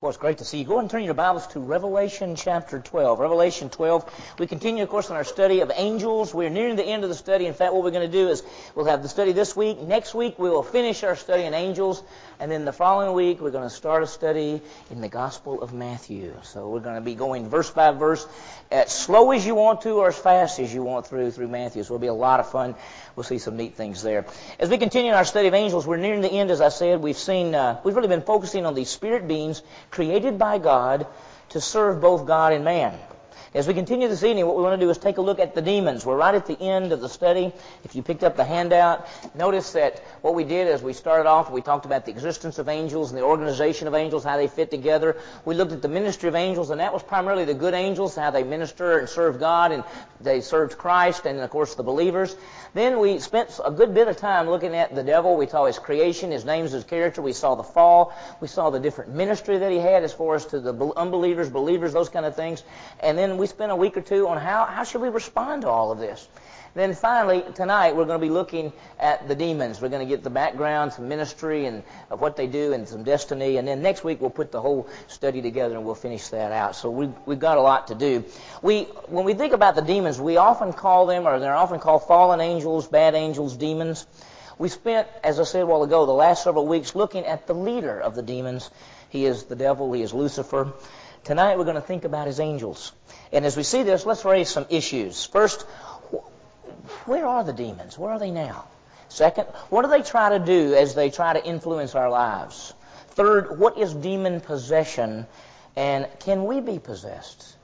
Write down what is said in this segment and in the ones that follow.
Well, it's great to see you. Go ahead and turn your Bibles to Revelation chapter 12. Revelation 12. We continue, of course, in our study of angels. We're nearing the end of the study. In fact, what we're going to do is we'll have the study this week. Next week, we will finish our study in angels. And then the following week, we're going to start a study in the Gospel of Matthew. So we're going to be going verse by verse, as slow as you want to or as fast as you want through Matthew. So it'll be a lot of fun. We'll see some neat things there. As we continue our study of angels, we're nearing the end, as I said. We've really been focusing on these spirit beings created by God to serve both God and man. As we continue this evening, what we want to do is take a look at the demons. We're right at the end of the study. If you picked up the handout, notice that what we did is we started off, we talked about the existence of angels and the organization of angels, how they fit together. We looked at the ministry of angels, and that was primarily the good angels, how they minister and serve God, and they served Christ, and of course the believers. Then we spent a good bit of time looking at the devil. We saw his creation, his names, his character. We saw the fall. We saw the different ministry that he had as far as to the unbelievers, believers, those kind of things. And then we spent a week or two on how should we respond to all of this. Then finally, tonight, we're going to be looking at the demons. We're going to get the background, some ministry, and of what they do, and some destiny. And then next week, we'll put the whole study together, and we'll finish that out. So we've got a lot to do. When we think about the demons, we often call them, or they're often called fallen angels, bad angels, demons. We spent, as I said a while ago, the last several weeks looking at the leader of the demons. He is the devil. He is Lucifer. Tonight, we're going to think about his angels. And as we see this, let's raise some issues. First, where are the demons? Where are they now? Second, what do they try to do as they try to influence our lives? Third, what is demon possession? And can we be possessed?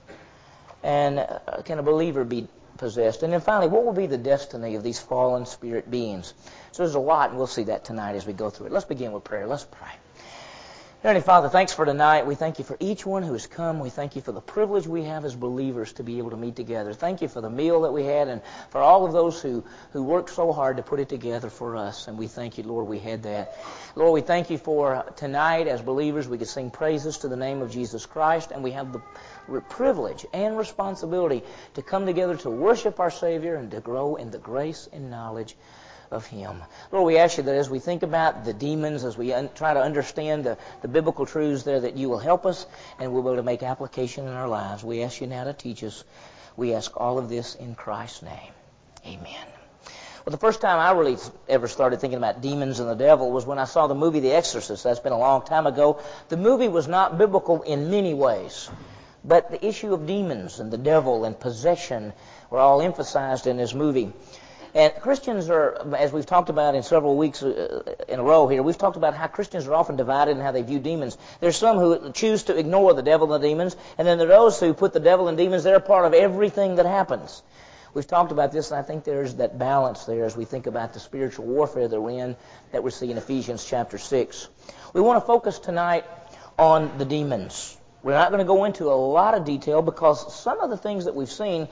And can a believer be possessed? And then finally, what will be the destiny of these fallen spirit beings? So there's a lot, and we'll see that tonight as we go through it. Let's begin with prayer. Let's pray. Heavenly Father, thanks for tonight. We thank you for each one who has come. We thank you for the privilege we have as believers to be able to meet together. Thank you for the meal that we had and for all of those who worked so hard to put it together for us. And we thank you, Lord, we had that. Lord, we thank you for tonight as believers. We can sing praises to the name of Jesus Christ, and we have the privilege and responsibility to come together to worship our Savior and to grow in the grace and knowledge of Him. Lord, we ask you that as we think about the demons, as we try to understand the biblical truths there, that you will help us and we'll be able to make application in our lives. We ask you now to teach us. We ask all of this in Christ's name. Amen. Well, the first time I really ever started thinking about demons and the devil was when I saw the movie The Exorcist. That's been a long time ago. The movie was not biblical in many ways, but the issue of demons and the devil and possession were all emphasized in this movie. And Christians are, as we've talked about in several weeks in a row here, we've talked about how Christians are often divided in how they view demons. There's some who choose to ignore the devil and the demons, and then there are those who put the devil and demons, they're a part of everything that happens. We've talked about this, and I think there's that balance there as we think about the spiritual warfare that we're in, that we see in Ephesians chapter 6. We want to focus tonight on the demons. We're not going to go into a lot of detail because some of the things that we've seen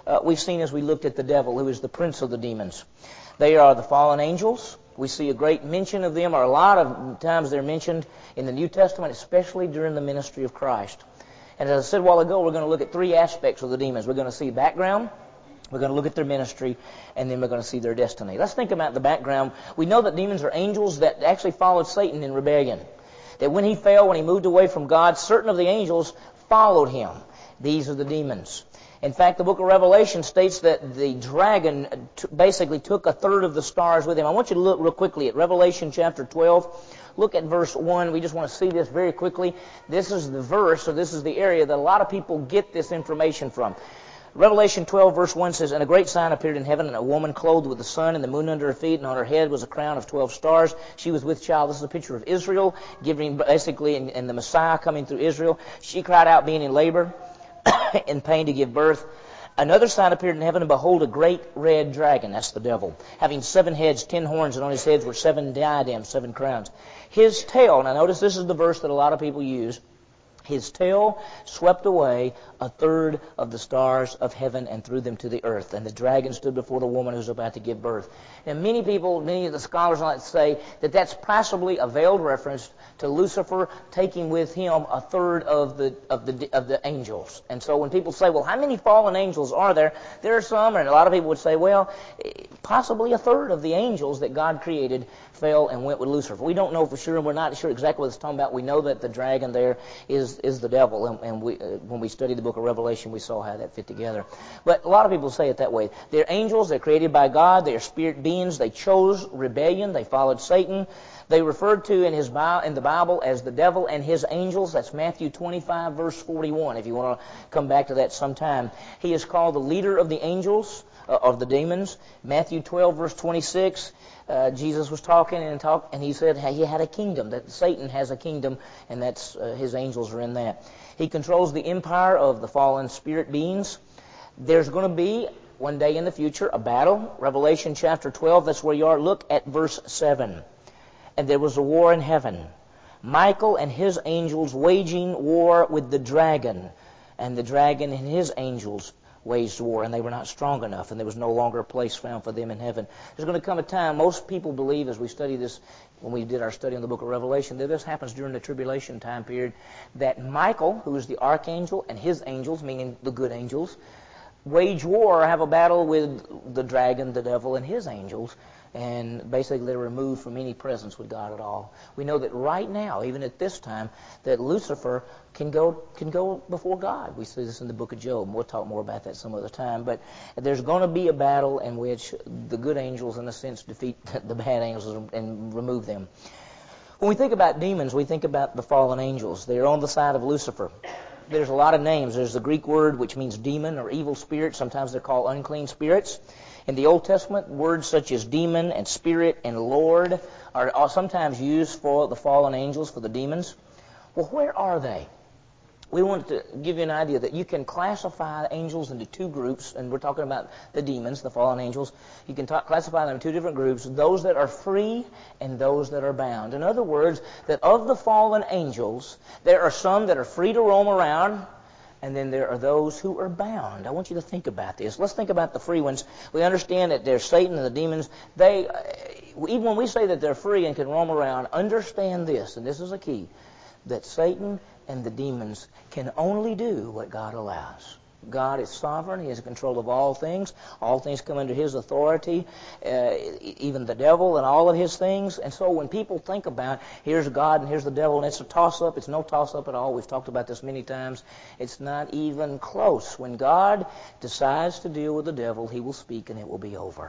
as we looked at the devil, who is the prince of the demons. They are the fallen angels. We see a great mention of them, or a lot of times they're mentioned in the New Testament, especially during the ministry of Christ. And as I said a while ago, we're going to look at three aspects of the demons. We're going to see background, we're going to look at their ministry, and then we're going to see their destiny. Let's think about the background. We know that demons are angels that actually followed Satan in rebellion. That when he fell, when he moved away from God, certain of the angels followed him. These are the demons. In fact, the book of Revelation states that the dragon basically took a third of the stars with him. I want you to look real quickly at Revelation chapter 12. Look at verse 1. We just want to see this very quickly. This is the verse, or this is the area that a lot of people get this information from. Revelation 12, verse 1 says, "And a great sign appeared in heaven, and a woman clothed with the sun and the moon under her feet, and on her head was a crown of 12 stars. She was with child." This is a picture of Israel, giving basically, and the Messiah coming through Israel. She cried out, being in labor, in pain to give birth. Another sign appeared in heaven, and behold, a great red dragon, that's the devil, having 7 heads, 10 horns, and on his heads were 7 diadems, 7 crowns. His tail, now notice this is the verse that a lot of people use. His tail swept away a third of the stars of heaven and threw them to the earth. And the dragon stood before the woman who was about to give birth. And many of the scholars like to say that that's possibly a veiled reference to Lucifer taking with him a third of the angels. And so when people say, well, how many fallen angels are there? There are some, and a lot of people would say, well, possibly a third of the angels that God created fell and went with Lucifer. We don't know for sure, and we're not sure exactly what it's talking about. We know that the dragon there is the devil, and when we studied the book of Revelation, we saw how that fit together. But a lot of people say it that way. They're angels. They're created by God. They are spirit beings. They chose rebellion. They followed Satan. They referred to in the Bible as the devil and his angels. That's Matthew 25, verse 41, if you want to come back to that sometime. He is called the leader of the angels, of the demons. Matthew 12, verse 26, Jesus was talking and he said he had a kingdom, that Satan has a kingdom, and that's his angels are in that. He controls the empire of the fallen spirit beings. There's going to be, one day in the future, a battle. Revelation chapter 12, that's where you are. Look at verse 7. And there was a war in heaven, Michael and his angels waging war with the dragon, and the dragon and his angels waged war, and they were not strong enough, and there was no longer a place found for them in heaven. There's going to come a time, most people believe, as we study this, when we did our study on the book of Revelation, that this happens during the tribulation time period, that Michael, who is the archangel, and his angels, meaning the good angels, wage war or have a battle with the dragon, the devil, and his angels, and basically they're removed from any presence with God at all. We know that right now, even at this time, that Lucifer can go before God. We see this in the book of Job. We'll talk more about that some other time. But there's going to be a battle in which the good angels, in a sense, defeat the bad angels and remove them. When we think about demons, we think about the fallen angels. They're on the side of Lucifer. There's a lot of names. There's the Greek word which means demon or evil spirit. Sometimes they're called unclean spirits. In the Old Testament, words such as demon and spirit and Lord are sometimes used for the fallen angels, for the demons. Well, where are they? We want to give you an idea that you can classify angels into two groups, and we're talking about the demons, the fallen angels. You can classify them in two different groups, those that are free and those that are bound. In other words, that of the fallen angels, there are some that are free to roam around, and then there are those who are bound. I want you to think about this. Let's think about the free ones. We understand that there's Satan and the demons. Even when we say that they're free and can roam around, understand this, and this is a key, that Satan and the demons can only do what God allows. God is sovereign. He has control of all things. All things come under His authority, even the devil and all of his things. And so when people think about, here's God and here's the devil, and it's a toss-up, it's no toss-up at all. We've talked about this many times. It's not even close. When God decides to deal with the devil, He will speak and it will be over.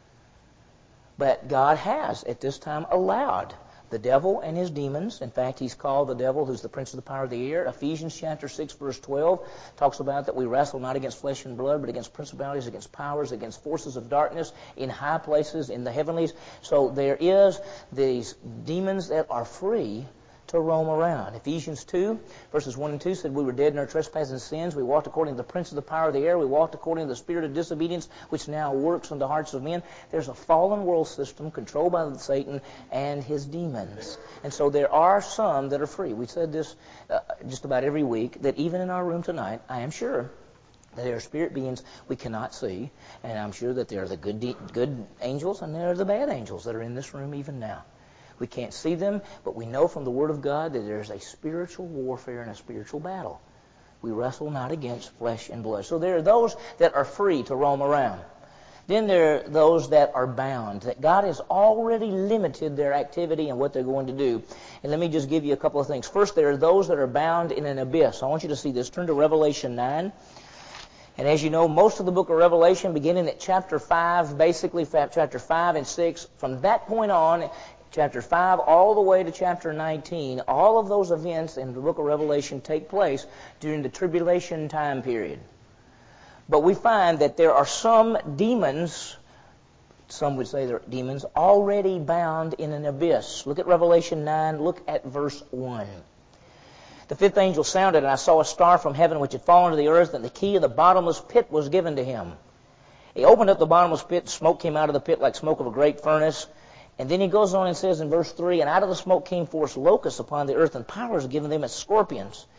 But God has, at this time, allowed the devil and his demons. In fact, he's called the devil, who's the prince of the power of the air. Ephesians chapter 6, verse 12 talks about that we wrestle not against flesh and blood, but against principalities, against powers, against forces of darkness in high places, in the heavenlies. So there is these demons that are free to roam around. Ephesians 2, verses 1 and 2 said, we were dead in our trespasses and sins. We walked according to the prince of the power of the air. We walked according to the spirit of disobedience, which now works in the hearts of men. There's a fallen world system controlled by Satan and his demons. And so there are some that are free. We said this just about every week, that even in our room tonight, I am sure that there are spirit beings we cannot see, and I'm sure that there are the good angels and there are the bad angels that are in this room even now. We can't see them, but we know from the Word of God that there's a spiritual warfare and a spiritual battle. We wrestle not against flesh and blood. So there are those that are free to roam around. Then there are those that are bound, that God has already limited their activity and what they're going to do. And let me just give you a couple of things. First, there are those that are bound in an abyss. I want you to see this. Turn to Revelation 9. And as you know, most of the book of Revelation, beginning at chapter 5, basically chapter 5 and 6, from that point on, chapter 5 all the way to chapter 19, all of those events in the book of Revelation take place during the tribulation time period. But we find that there are some demons, some would say they're demons, already bound in an abyss. Look at Revelation 9, look at verse 1. The fifth angel sounded, and I saw a star from heaven which had fallen to the earth, and the key of the bottomless pit was given to him. He opened up the bottomless pit, smoke came out of the pit like smoke of a great furnace. And then he goes on and says in verse 3, and out of the smoke came forth locusts upon the earth, and powers given them as scorpions.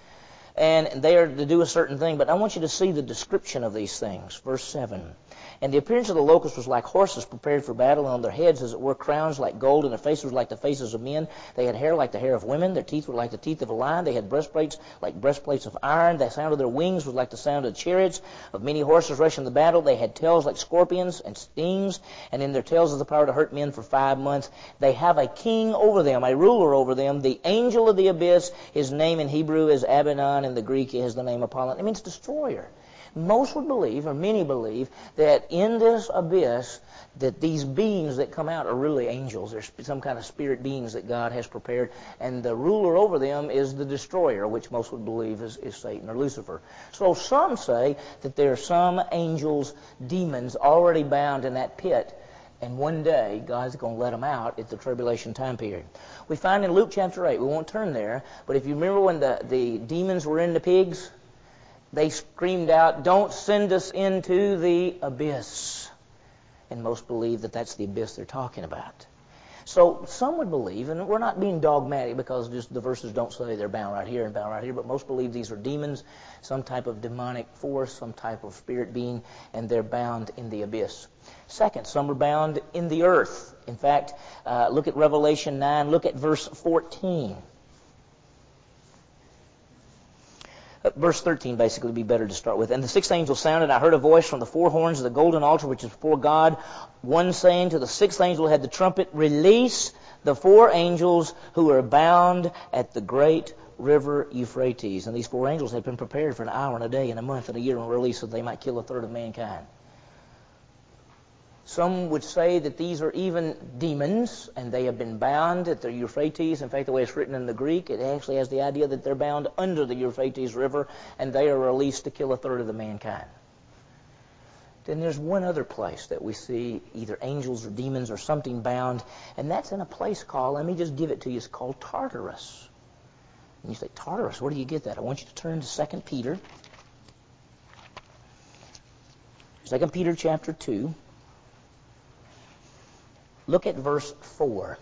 and they are to do a certain thing. But I want you to see the description of these things. Verse 7. And the appearance of the locusts was like horses prepared for battle, and on their heads, as it were, crowns like gold, and their faces were like the faces of men. They had hair like the hair of women. Their teeth were like the teeth of a lion. They had breastplates like breastplates of iron. The sound of their wings was like the sound of chariots of many horses rushing the battle. They had tails like scorpions and stings, and in their tails is the power to hurt men for 5 months. They have a king over them, a ruler over them, the angel of the abyss. His name in Hebrew is Abaddon, in the Greek is the name Apollyon. It means destroyer. Most would believe, or many believe, that in this abyss, that these beings that come out are really angels. They're some kind of spirit beings that God has prepared, and the ruler over them is the destroyer, which most would believe is Satan or Lucifer. So some say that there are some angels, demons, already bound in that pit, and one day God's going to let them out at the tribulation time period. We find in Luke chapter 8, we won't turn there, but if you remember when the demons were in the pigs, they screamed out, "Don't send us into the abyss." And most believe that that's the abyss they're talking about. So some would believe, and we're not being dogmatic because just the verses don't say they're bound right here and bound right here, but most believe these are demons, some type of demonic force, some type of spirit being, and they're bound in the abyss. Second, some are bound in the earth. In fact, look at Revelation 9, look at verse 14. Verse 13 basically would be better to start with. And the sixth angel sounded, and I heard a voice from the four horns of the golden altar which is before God, one saying to the sixth angel who had the trumpet, "Release the four angels who are bound at the great river Euphrates." And these four angels had been prepared for an hour and a day and a month and a year and released so they might kill a third of mankind. Some would say that these are even demons, and they have been bound at the Euphrates. In fact, the way it's written in the Greek, it actually has the idea that they're bound under the Euphrates River, and they are released to kill a third of the mankind. Then there's one other place that we see either angels or demons or something bound, and that's in a place called, let me just give it to you, it's called Tartarus. And you say, Tartarus, where do you get that? I want you to turn to 2 Peter. 2 Peter chapter 2. Look at verse 4.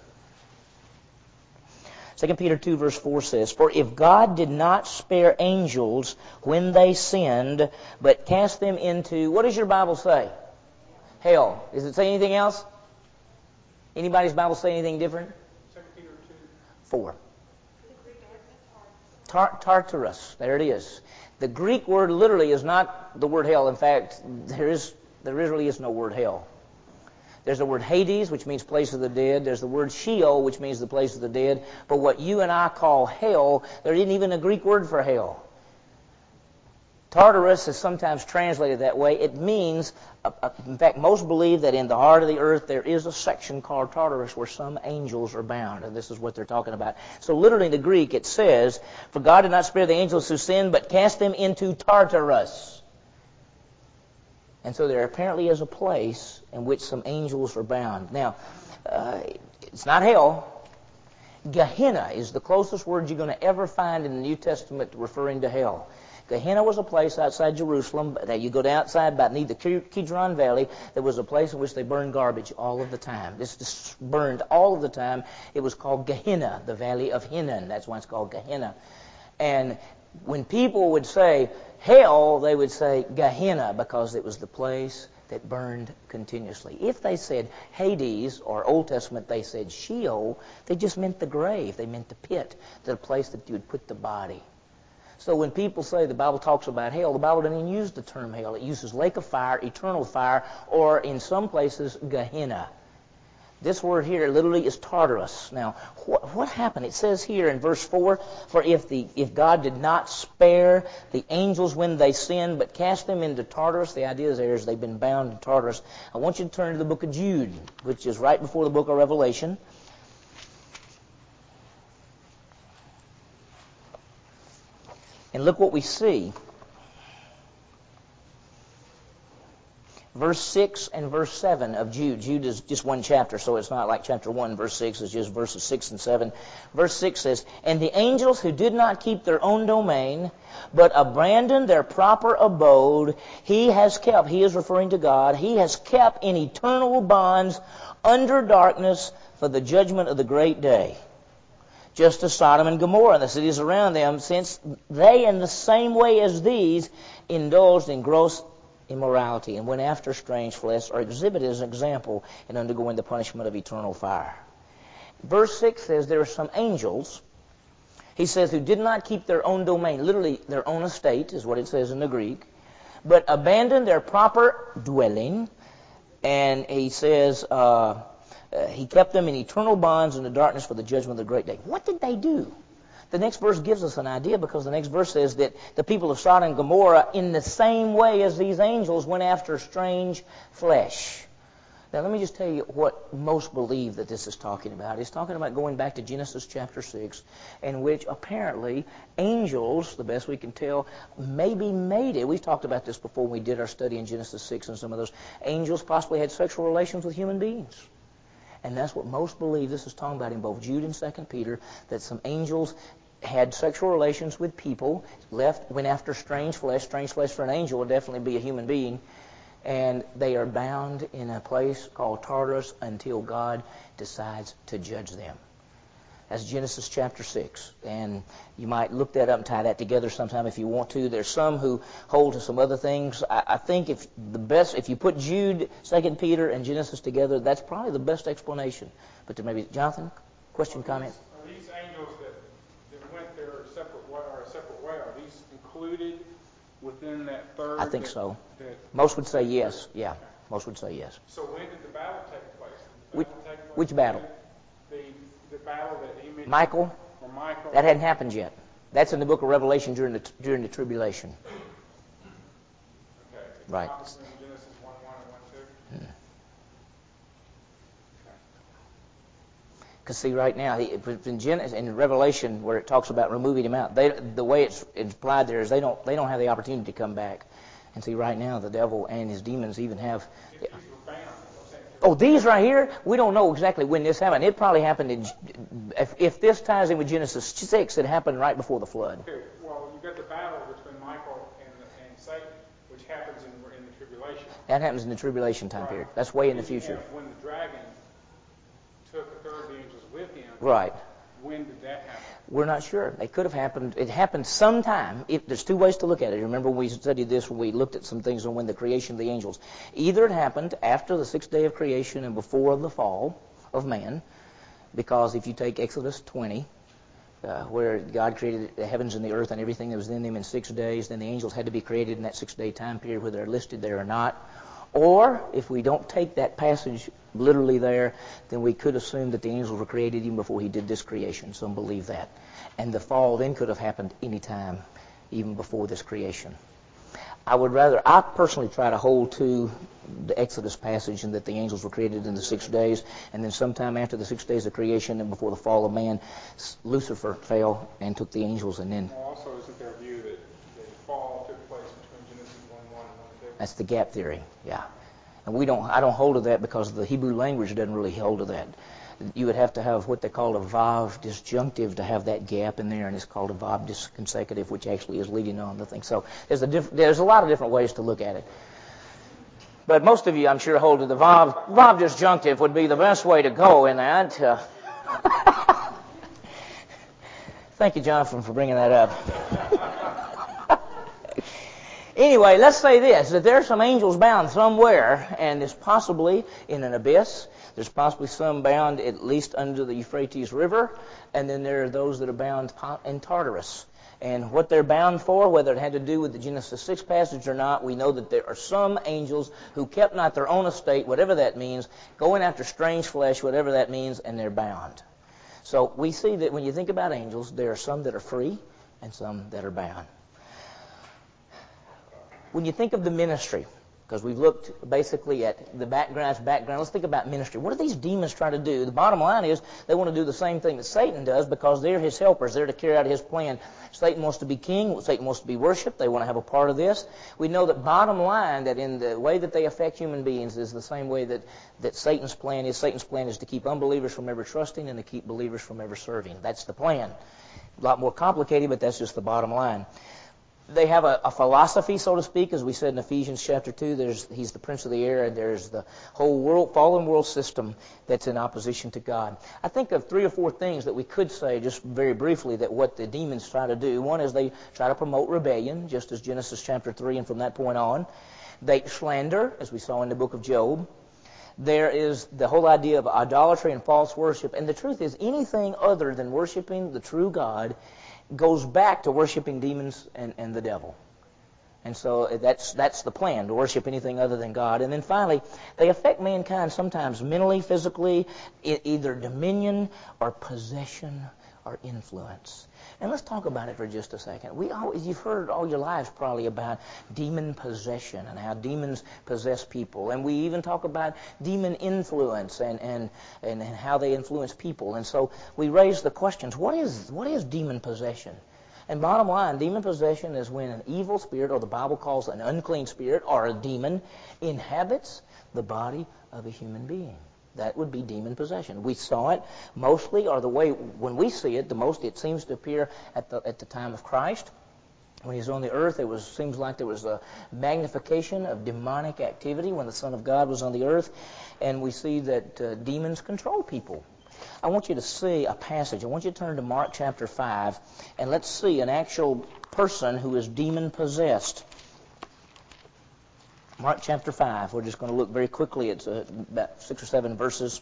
2 Peter 2 verse 4 says, "For if God did not spare angels when they sinned, but cast them into," what does your Bible say? Hell. Does it say anything else? Anybody's Bible say anything different? 2 Peter 2. 4. Tartarus. There it is. The Greek word literally is not the word hell. In fact, there really is no word hell. There's the word Hades, which means place of the dead. There's the word Sheol, which means the place of the dead. But what you and I call hell, there isn't even a Greek word for hell. Tartarus is sometimes translated that way. It means, in fact, most believe that in the heart of the earth there is a section called Tartarus where some angels are bound. And this is what they're talking about. So literally in the Greek it says, "For God did not spare the angels who sinned, but cast them into Tartarus." And so there apparently is a place in which some angels are bound. Now, it's not hell. Gehenna is the closest word you're going to ever find in the New Testament referring to hell. Gehenna was a place outside Jerusalem. You go outside by near the Kidron Valley. There was a place in which they burned garbage all of the time. This just burned all of the time. It was called Gehenna, the Valley of Hinnom. That's why it's called Gehenna. And when people would say hell, they would say Gehenna because it was the place that burned continuously. If they said Hades, or Old Testament they said Sheol, they just meant the grave. They meant the pit, the place that you would put the body. So when people say the Bible talks about hell, the Bible doesn't even use the term hell. It uses lake of fire, eternal fire, or in some places Gehenna. This word here literally is Tartarus. Now, what happened? It says here in verse 4, "For if God did not spare the angels when they sinned, but cast them into Tartarus," the idea there is they've been bound in Tartarus. I want you to turn to the book of Jude, which is right before the book of Revelation. And look what we see. Verse 6 and verse 7 of Jude. Jude is just one chapter, so it's not like chapter 1, verse 6. It's just verses 6 and 7. Verse 6 says, "And the angels who did not keep their own domain, but abandoned their proper abode, he has kept," he is referring to God, "he has kept in eternal bonds under darkness for the judgment of the great day." just as Sodom and Gomorrah and the cities around them, since they, in the same way as these, indulged in gross immorality and went after strange flesh, are exhibited as an example in undergoing the punishment of eternal fire. Verse 6 says there are some angels, he says, who did not keep their own domain, literally their own estate is what it says in the Greek, but abandoned their proper dwelling, and he says he kept them in eternal bonds in the darkness for the judgment of the great day. What did they do? The next verse gives us an idea, because the next verse says that the people of Sodom and Gomorrah, in the same way as these angels, went after strange flesh. Now, let me just tell you what most believe that this is talking about. It's talking about going back to Genesis chapter 6, in which apparently angels, the best we can tell, maybe made it. We've talked about this before when we did our study in Genesis 6, and some of those angels possibly had sexual relations with human beings. And that's what most believe this is talking about in both Jude and 2 Peter, that some angels had sexual relations with people, went after strange flesh. Strange flesh for an angel would definitely be a human being. And they are bound in a place called Tartarus until God decides to judge them. That's Genesis chapter 6. And you might look that up and tie that together sometime if you want to. There's some who hold to some other things. I think if you put Jude, 2 Peter, and Genesis together, that's probably the best explanation. But there may be, Jonathan, question, comment? Are these angels that went their separate way, are these included within that third? I think so. Most would say yes. Yeah, most would say yes. So when did the battle take place? Which battle? The battle that he mentioned. Michael? Or Michael. That hadn't happened yet. That's in the book of Revelation during the tribulation. Okay. Right. Genesis 1:1 and 1:2. Because see, right now, in Revelation, where it talks about removing him out, the way it's implied there is they don't have the opportunity to come back. And see, right now, the devil and his demons even have. Oh, these right here, we don't know exactly when this happened. It probably happened if this ties in with Genesis 6, it happened right before the flood. Okay, well, you've got the battle between Michael and Satan, which happens in the tribulation. That happens in the tribulation time period. That's way in the future. When the dragon took a third of the angels with him. Right. When did that happen? We're not sure. It could have happened. It happened sometime. There's two ways to look at it. Remember when we studied this, when we looked at some things on when the creation of the angels. Either it happened after the sixth day of creation and before the fall of man, because if you take Exodus 20, where God created the heavens and the earth and everything that was in them in 6 days, then the angels had to be created in that 6-day time period, whether they're listed there or not. Or, if we don't take that passage literally there, then we could assume that the angels were created even before he did this creation. Some believe that. And the fall then could have happened any time, even before this creation. I personally try to hold to the Exodus passage and that the angels were created in the 6 days, and then sometime after the 6 days of creation and before the fall of man, Lucifer fell and took the angels, and then... Also, isn't there a view that the fall took place between Genesis 1:1 and 1:2? That's the gap theory, yeah. And I don't hold to that because the Hebrew language doesn't really hold to that. You would have to have what they call a vav disjunctive to have that gap in there, and it's called a vav disconsecutive, which actually is leading on the thing. So there's a lot of different ways to look at it. But most of you, I'm sure, hold to the vav disjunctive would be the best way to go in that. Thank you, Jonathan, for bringing that up. Anyway, let's say this, that there are some angels bound somewhere, and there's possibly in an abyss. There's possibly some bound at least under the Euphrates River, and then there are those that are bound in Tartarus. And what they're bound for, whether it had to do with the Genesis 6 passage or not, we know that there are some angels who kept not their own estate, whatever that means, going after strange flesh, whatever that means, and they're bound. So we see that when you think about angels, there are some that are free and some that are bound. When you think of the ministry, because we've looked basically at the background, let's think about ministry. What do these demons try to do? The bottom line is they want to do the same thing that Satan does because they're his helpers. They're to carry out his plan. Satan wants to be king. Satan wants to be worshipped. They want to have a part of this. We know that bottom line, that in the way that they affect human beings is the same way that Satan's plan is. Satan's plan is to keep unbelievers from ever trusting and to keep believers from ever serving. That's the plan. A lot more complicated, but that's just the bottom line. They have a philosophy, so to speak, as we said in Ephesians chapter 2. He's the prince of the air, and there's the whole world, fallen world system that's in opposition to God. I think of 3 or 4 things that we could say just very briefly that what the demons try to do. One is they try to promote rebellion, just as Genesis chapter 3, and from that point on. They slander, as we saw in the book of Job. There is the whole idea of idolatry and false worship. And the truth is, anything other than worshiping the true God goes back to worshiping demons and the devil. And so that's the plan, to worship anything other than God. And then finally, they affect mankind sometimes mentally, physically, either dominion or possession or influence. And let's talk about it for just a second. You've heard all your lives probably about demon possession and how demons possess people. And we even talk about demon influence and how they influence people. And so we raise the questions, what is demon possession? And bottom line, demon possession is when an evil spirit, or the Bible calls an unclean spirit, or a demon, inhabits the body of a human being. That would be demon possession. We saw it mostly, or the way when we see it, the most it seems to appear at the time of Christ. When he was on the earth, seems like there was a magnification of demonic activity when the Son of God was on the earth. And we see that demons control people. I want you to see a passage. I want you to turn to Mark chapter 5, and let's see an actual person who is demon possessed. Mark chapter 5. We're just going to look very quickly. It's about 6 or 7 verses.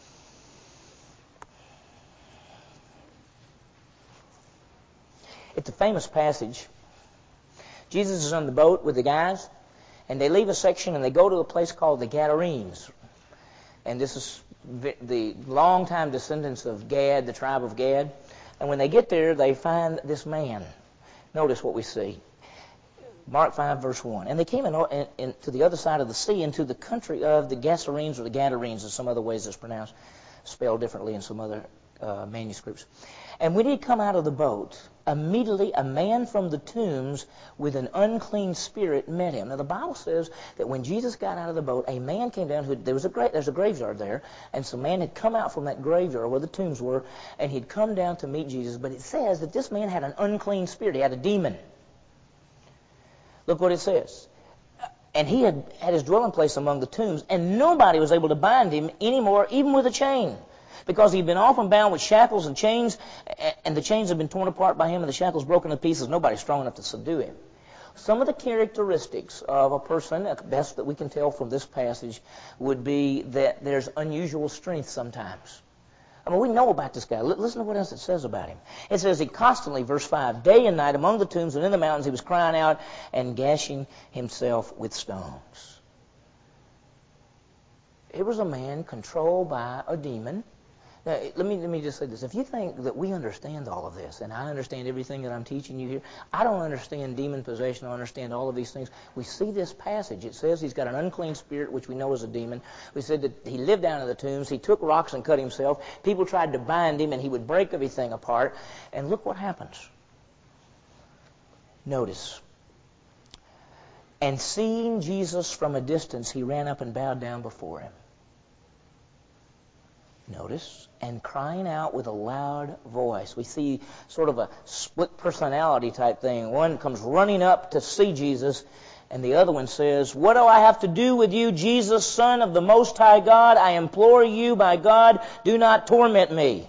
It's a famous passage. Jesus is on the boat with the guys, and they leave a section and they go to a place called the Gadarenes. And this is the longtime descendants of Gad, the tribe of Gad. And when they get there, they find this man. Notice what we see. Mark 5, verse 1. And they came to the other side of the sea, into the country of the Gadarenes, or the Gadarenes, in some other ways it's pronounced, spelled differently in some other manuscripts. And when he had come out of the boat, immediately a man from the tombs with an unclean spirit met him. Now the Bible says that when Jesus got out of the boat, a man came down. There's a graveyard there, and some man had come out from that graveyard where the tombs were, and he'd come down to meet Jesus. But it says that this man had an unclean spirit. He had a demon. Look what it says. And he had his dwelling place among the tombs, and nobody was able to bind him anymore, even with a chain, because he'd been often bound with shackles and chains, and the chains had been torn apart by him, and the shackles broken to pieces. Nobody's strong enough to subdue him. Some of the characteristics of a person, at best that we can tell from this passage, would be that there's unusual strength sometimes. I mean, we know about this guy. Listen to what else it says about him. It says he constantly, verse 5, day and night among the tombs and in the mountains, he was crying out and gashing himself with stones. Here was a man controlled by a demon. Now, let me just say this. If you think that we understand all of this, and I understand everything that I'm teaching you here, I don't understand demon possession. I don't understand all of these things. We see this passage. It says he's got an unclean spirit, which we know is a demon. We said that he lived down in the tombs. He took rocks and cut himself. People tried to bind him, and he would break everything apart. And look what happens. Notice. And seeing Jesus from a distance, he ran up and bowed down before him. Notice, and crying out with a loud voice. We see sort of a split personality type thing. One comes running up to see Jesus, and the other one says, what do I have to do with you, Jesus, Son of the Most High God? I implore you, by God, do not torment me.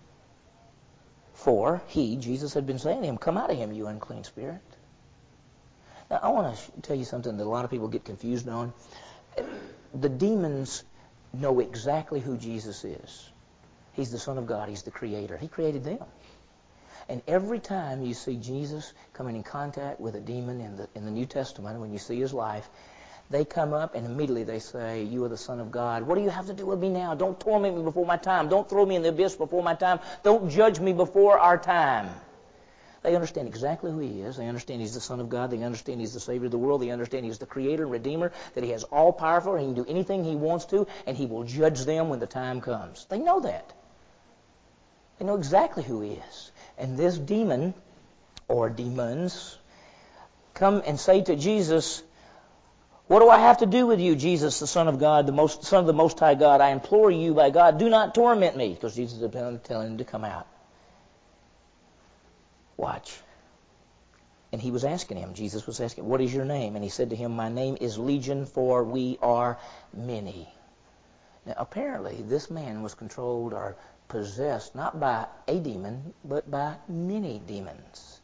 For he, Jesus, had been saying to him, come out of him, you unclean spirit. Now, I want to tell you something that a lot of people get confused on. The demons know exactly who Jesus is. He's the Son of God. He's the Creator. He created them. And every time you see Jesus coming in contact with a demon in the New Testament, when you see his life, they come up and immediately they say, you are the Son of God. What do you have to do with me now? Don't torment me before my time. Don't throw me in the abyss before my time. Don't judge me before our time. They understand exactly who he is. They understand he's the Son of God. They understand he's the Savior of the world. They understand he's the Creator and Redeemer, that he has all powerful, he can do anything he wants to, and he will judge them when the time comes. They know that. They know exactly who he is. And this demon, or demons, come and say to Jesus, what do I have to do with you, Jesus, the Son of God, Son of the Most High God? I implore you, by God, do not torment me. Because Jesus had been telling him to come out. Watch. And he was asking him, Jesus was asking, what is your name? And he said to him, my name is Legion, for we are many. Now, apparently, this man was controlled or possessed not by a demon, but by many demons.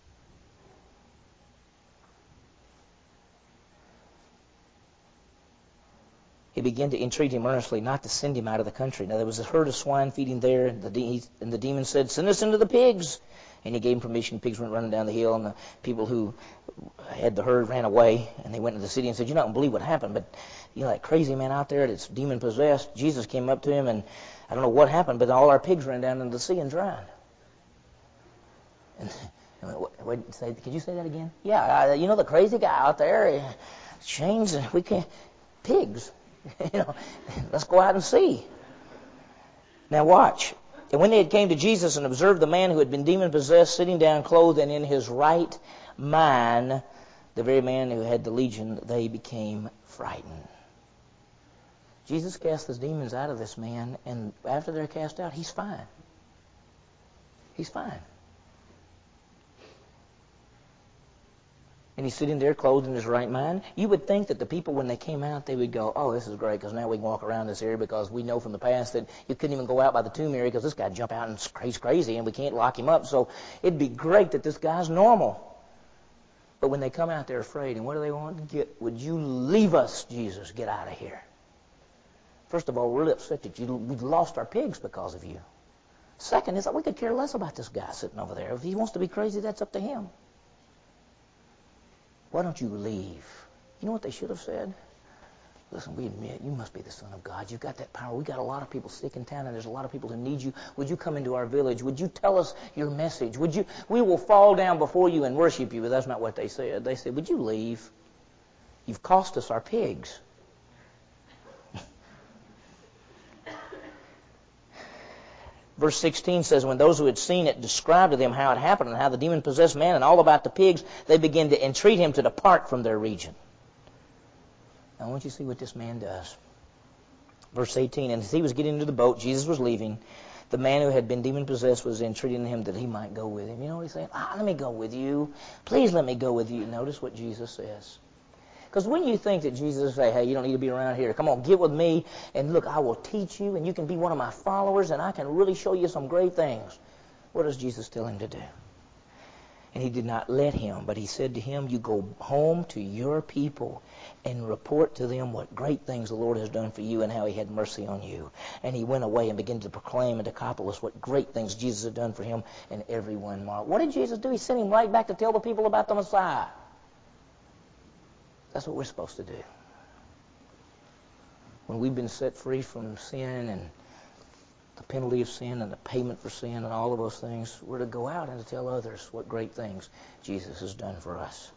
He began to entreat him earnestly not to send him out of the country. Now, there was a herd of swine feeding there, and the demon said, send us into the pigs. And he gave him permission. Pigs went running down the hill, and the people who had the herd ran away, and they went into the city and said, you're not going to believe what happened, but that crazy man out there that's demon-possessed, Jesus came up to him, and I don't know what happened, but all our pigs ran down into the sea and drowned. And could you say that again? Yeah, the crazy guy out there, chains, and we can't, pigs. Let's go out and see. Now watch. And when they had came to Jesus and observed the man who had been demon-possessed sitting down, clothed and in his right mind, the very man who had the legion, they became frightened. Jesus cast the demons out of this man, and after they're cast out, he's fine. He's fine. And he's sitting there clothed in his right mind. You would think that the people, when they came out, they would go, oh, this is great, because now we can walk around this area, because we know from the past that you couldn't even go out by the tomb area because this guy jumped out and he's crazy and we can't lock him up. So it'd be great that this guy's normal. But when they come out, they're afraid. And what do they want? Would you leave us, Jesus? Get out of here. First of all, we're really upset that we've lost our pigs because of you. Second is that we could care less about this guy sitting over there. If he wants to be crazy, that's up to him. Why don't you leave? You know what they should have said? Listen, we admit you must be the Son of God. You've got that power. We've got a lot of people sick in town, and there's a lot of people who need you. Would you come into our village? Would you tell us your message? We will fall down before you and worship you. But that's not what they said. They said, would you leave? You've cost us our pigs. Verse 16 says, when those who had seen it described to them how it happened and how the demon-possessed man and all about the pigs, they began to entreat him to depart from their region. Now, I want you to see what this man does. Verse 18, and as he was getting into the boat, Jesus was leaving. The man who had been demon-possessed was entreating him that he might go with him. You know what he's saying? Let me go with you. Please let me go with you. Notice what Jesus says. Because when you think that Jesus will say, hey, you don't need to be around here. Come on, get with me, and look, I will teach you, and you can be one of my followers, and I can really show you some great things. What does Jesus tell him to do? And he did not let him, but he said to him, you go home to your people and report to them what great things the Lord has done for you and how he had mercy on you. And he went away and began to proclaim in Decapolis what great things Jesus had done for him, and everyone marveled. What did Jesus do? He sent him right back to tell the people about the Messiah. That's what we're supposed to do. When we've been set free from sin and the penalty of sin and the payment for sin and all of those things, we're to go out and to tell others what great things Jesus has done for us.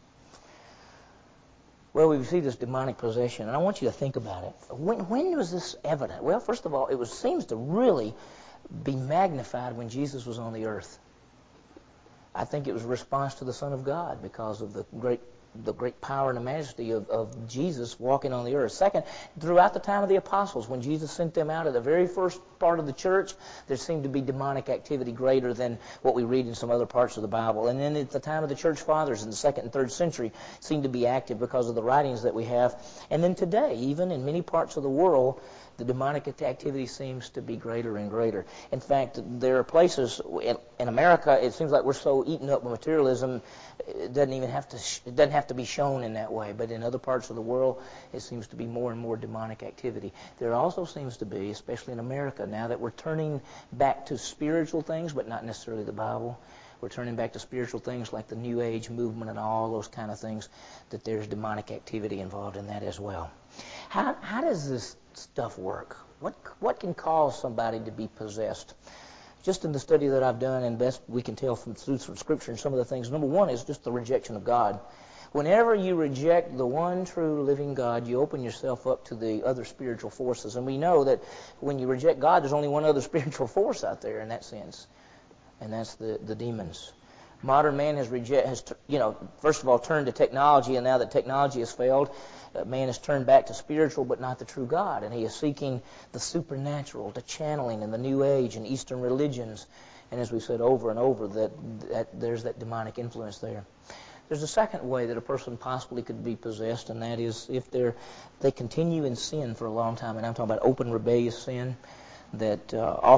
Well, we see this demonic possession, and I want you to think about it. When was this evident? Well, first of all, it seems to really be magnified when Jesus was on the earth. I think it was a response to the Son of God because of the great power and the majesty of Jesus walking on the earth. Second, throughout the time of the apostles, when Jesus sent them out at the very first part of the church, there seemed to be demonic activity greater than what we read in some other parts of the Bible. And then at the time of the church fathers in the 2nd and 3rd century, seemed to be active because of the writings that we have. And then today, even in many parts of the world, the demonic activity seems to be greater and greater. In fact, there are places in America, it seems like we're so eaten up with materialism, it doesn't have to be shown in that way. But in other parts of the world, it seems to be more and more demonic activity. There also seems to be, especially in America, now that we're turning back to spiritual things, but not necessarily the Bible. We're turning back to spiritual things like the New Age movement and all those kind of things, that there's demonic activity involved in that as well. How does this stuff work? What can cause somebody to be possessed? Just in the study that I've done, and best we can tell from Scripture and some of the things, number one is just the rejection of God. Whenever you reject the one true living God, you open yourself up to the other spiritual forces. And we know that when you reject God, there's only one other spiritual force out there in that sense, and that's the demons. Modern man has first of all turned to technology, and now that technology has failed, man has turned back to spiritual but not the true God, and he is seeking the supernatural, the channeling in the New Age and Eastern religions. And as we said over and over, that there's that demonic influence there. There's a second way that a person possibly could be possessed, and that is if they continue in sin for a long time. And I'm talking about open rebellious sin, that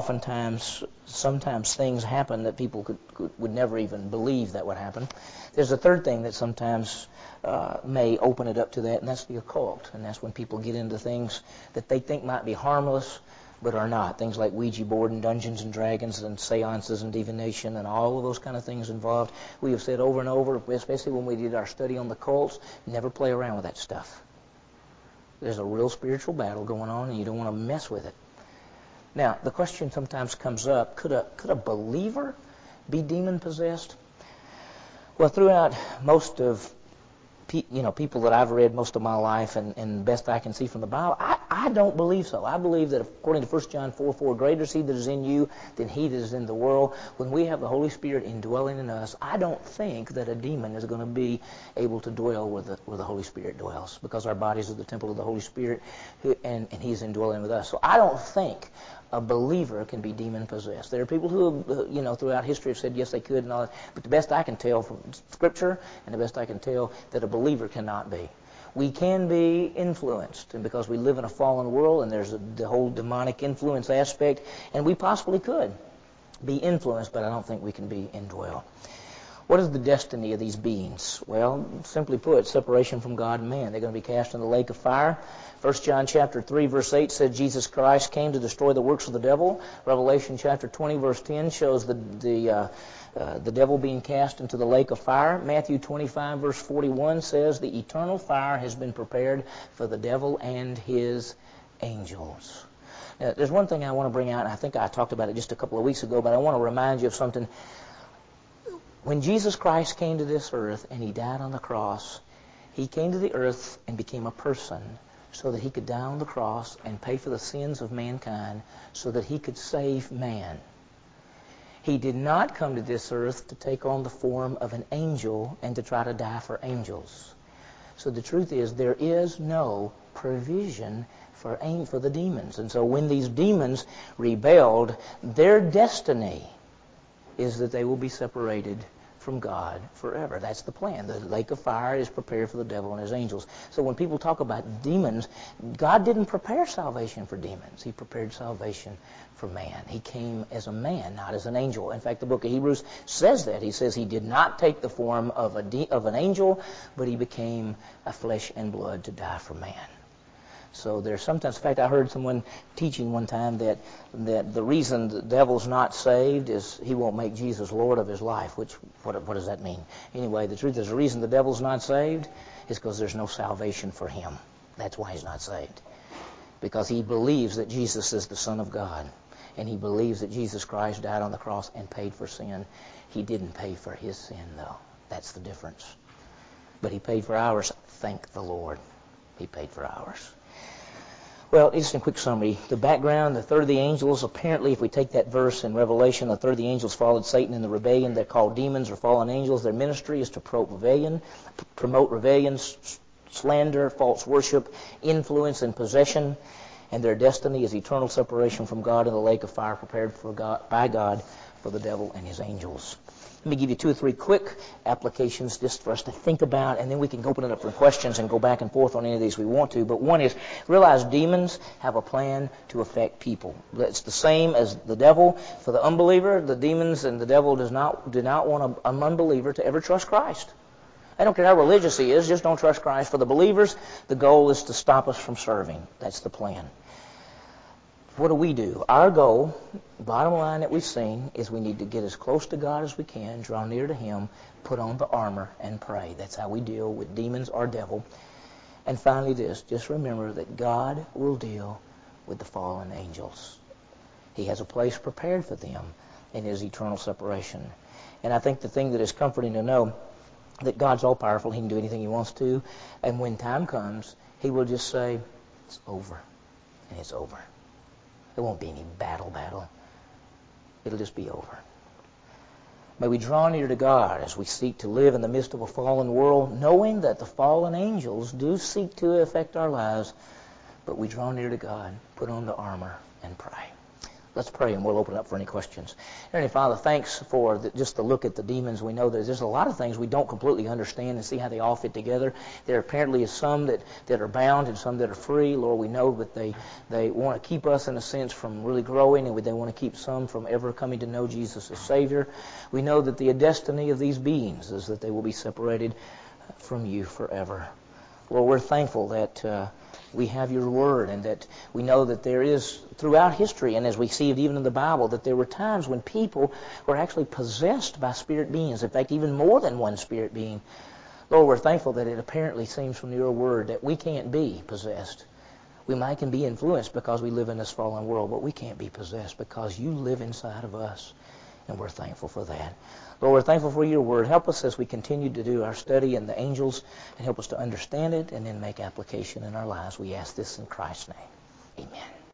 sometimes things happen that people would never even believe that would happen. There's a third thing that sometimes may open it up to that, and that's the occult. And that's when people get into things that they think might be harmless, but are not. Things like Ouija board and Dungeons and Dragons and seances and divination and all of those kind of things involved. We have said over and over, especially when we did our study on the cults, never play around with that stuff. There's a real spiritual battle going on, and you don't want to mess with it. Now, the question sometimes comes up, could a believer be demon-possessed? Well, throughout most of people that I've read most of my life, and best I can see from the Bible, I don't believe so. I believe that according to 1 John 4:4, greater is he that is in you than he that is in the world. When we have the Holy Spirit indwelling in us, I don't think that a demon is going to be able to dwell where the Holy Spirit dwells, because our bodies are the temple of the Holy Spirit, and he's indwelling with us. So I don't think a believer can be demon-possessed. There are people who have, throughout history have said yes, they could and all that. But the best I can tell from Scripture, and the best I can tell, that a believer cannot be. We can be influenced, and because we live in a fallen world, and there's the whole demonic influence aspect, and we possibly could be influenced, but I don't think we can be indwelled. What is the destiny of these beings? Well, simply put, separation from God and man. They're going to be cast in the lake of fire. 1 John chapter 3, verse 8 said Jesus Christ came to destroy the works of the devil. Revelation chapter 20, verse 10 shows the devil being cast into the lake of fire. Matthew 25, verse 41 says the eternal fire has been prepared for the devil and his angels. Now, there's one thing I want to bring out, and I think I talked about it just a couple of weeks ago, but I want to remind you of something. When Jesus Christ came to this earth and he died on the cross, he came to the earth and became a person so that he could die on the cross and pay for the sins of mankind so that he could save man. He did not come to this earth to take on the form of an angel and to try to die for angels. So the truth is, there is no provision for the demons. And so when these demons rebelled, their destiny is that they will be separated from God forever. That's the plan. The lake of fire is prepared for the devil and his angels. So when people talk about demons, God didn't prepare salvation for demons. He prepared salvation for man. He came as a man, not as an angel. In fact, the book of Hebrews says that. He says he did not take the form of an angel, but he became a flesh and blood to die for man. So there's sometimes, in fact, I heard someone teaching one time that the reason the devil's not saved is he won't make Jesus Lord of his life, which, what does that mean? Anyway, the truth is the reason the devil's not saved is because there's no salvation for him. That's why he's not saved. Because he believes that Jesus is the Son of God, and he believes that Jesus Christ died on the cross and paid for sin. He didn't pay for his sin, though. That's the difference. But he paid for ours. Thank the Lord. He paid for ours. Well, just a quick summary. The background, the third of the angels, apparently, if we take that verse in Revelation, the third of the angels followed Satan in the rebellion. They're called demons or fallen angels. Their ministry is to promote rebellion, slander, false worship, influence, and possession. And their destiny is eternal separation from God in the lake of fire prepared by God for the devil and his angels. Let me give you 2 or 3 quick applications just for us to think about, and then we can open it up for questions and go back and forth on any of these we want to. But one is, realize demons have a plan to affect people. It's the same as the devil. For the unbeliever, the demons and the devil do not want an unbeliever to ever trust Christ. I don't care how religious he is, just don't trust Christ. For the believers, the goal is to stop us from serving. That's the plan. What do? Our goal, bottom line that we've seen, is we need to get as close to God as we can, draw near to him, put on the armor, and pray. That's how we deal with demons or devil. And finally this, just remember that God will deal with the fallen angels. He has a place prepared for them in his eternal separation. And I think the thing that is comforting to know that God's all-powerful, he can do anything he wants to, and when time comes, he will just say, it's over, and it's over. There won't be any battle. It'll just be over. May we draw near to God as we seek to live in the midst of a fallen world, knowing that the fallen angels do seek to affect our lives, but we draw near to God, put on the armor, and pray. Let's pray and we'll open up for any questions. Heavenly Father, thanks for just the look at the demons. We know that there's a lot of things we don't completely understand and see how they all fit together. There apparently is some that are bound and some that are free. Lord, we know that they want to keep us, in a sense, from really growing, and they want to keep some from ever coming to know Jesus as Savior. We know that the destiny of these beings is that they will be separated from you forever. Lord, we're thankful that we have your word, and that we know that there is, throughout history, and as we see it even in the Bible, that there were times when people were actually possessed by spirit beings. In fact, even more than one spirit being. Lord, we're thankful that it apparently seems from your word that we can't be possessed. We might can be influenced because we live in this fallen world, but we can't be possessed because you live inside of us, and we're thankful for that. Lord, we're thankful for your word. Help us as we continue to do our study in the angels, and help us to understand it and then make application in our lives. We ask this in Christ's name. Amen.